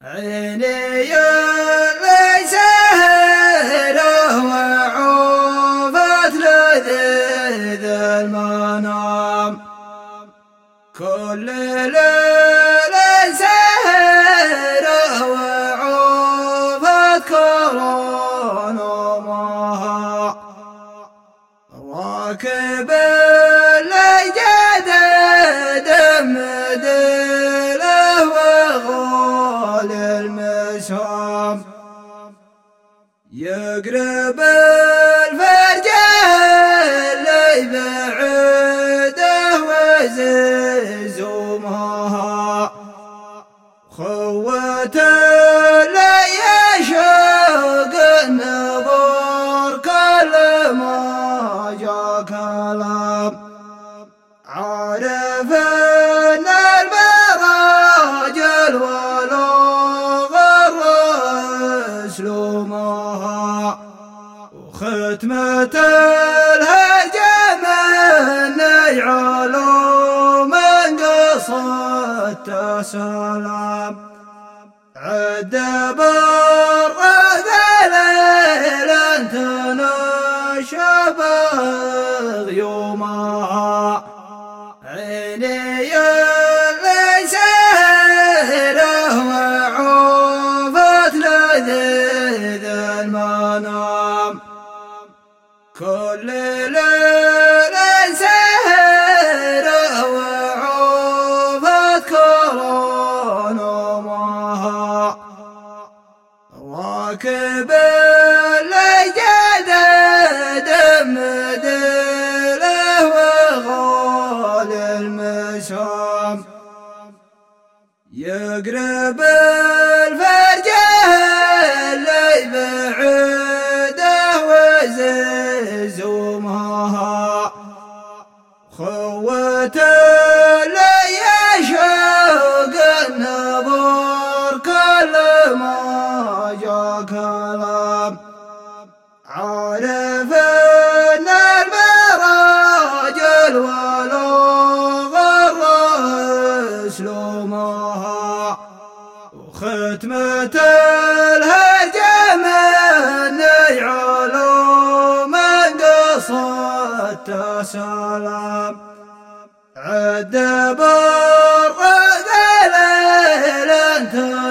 عيني ليس هره وعوفت لذيذ المنام كل ليس هره وعوفت كرون ومها راكب الجدد مدله وغول المسام يقرب الفرج اللي بعده وزز ومها خوة اللي يشوق النظر كل ما جا كلام عارف ان المراجل ولو غر اسلومها وختمة الهجم اني علوم قصدت سلام عد بالرذل انت نشبه يومها عيني ليس هره وعوفت لذيذ المنام كل ليس هره وعوفت كرون ومها راكب الجدد مدله وغول المسام يقرب الفرج اللي بعده وزز ومها خوة اللي يشوق النظر كل ما جا كلام عارف ان المراجل ولو غر اسلومها وختمة الهجم اني علوم قصدت سلام عد بالرذل انت